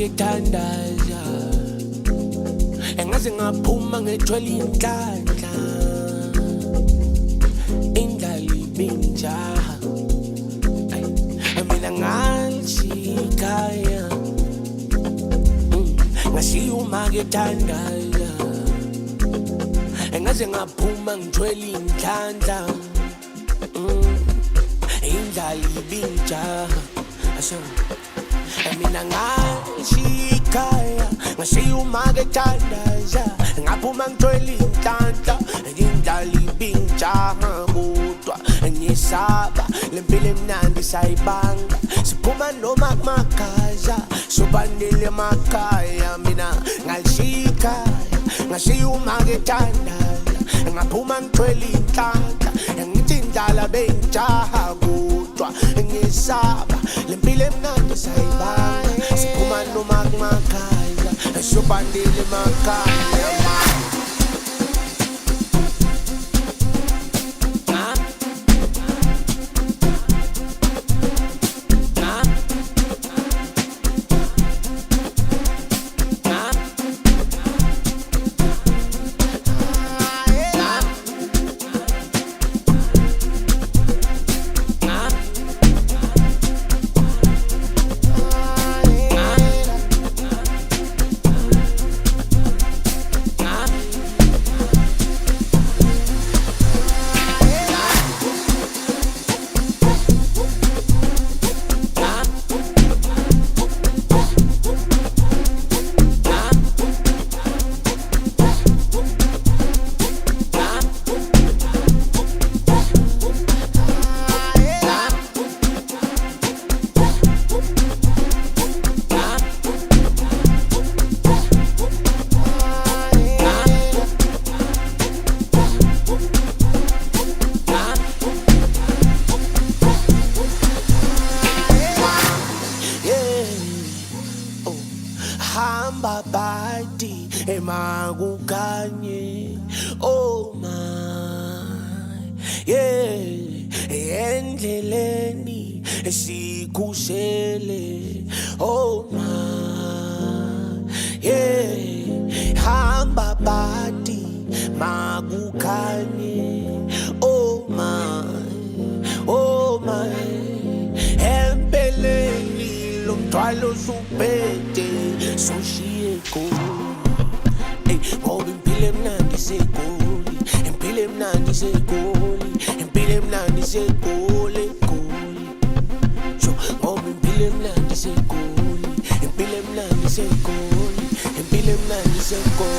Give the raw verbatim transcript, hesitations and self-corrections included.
ngithandaza engaze ngaphuma ngethwele inhlanhla indlala ibinjaha mina ngalishikaya ngashiya uma ngithandaza engaze ngaphuma ngithwele inhlanhla indlala ibinjaha asho mina ngalishikaya ngashiya uma ngithandaza ngaphuma ngithwele inhlanhla indlala ibinjaha kodwa ngiyesaba lempilo emnandi sayibanga siphuma noma kumakhaza sobandile emakhaya mina ngalishikaya ngashiya uma ngithandaza ngaphuma ngithwele inhlanhla ngithi indlala bengijaha kodwa ngiyesaba lempilo emnandi sayibanga siphuma noma kumakhaza sobandile emakhaya hamba badi emakukanye oh my yeah endleleni sikushele oh my yeah hamba badi makukanye oh my oh my empeleni lomthwalo supete soshiye goli ey ngoba impilo emnandi segoli impilo emnandi segoli impilo emnandi segoli goli so ngoba impilo emnandi segoli impilo emnandi segoli impilo emnandi segoli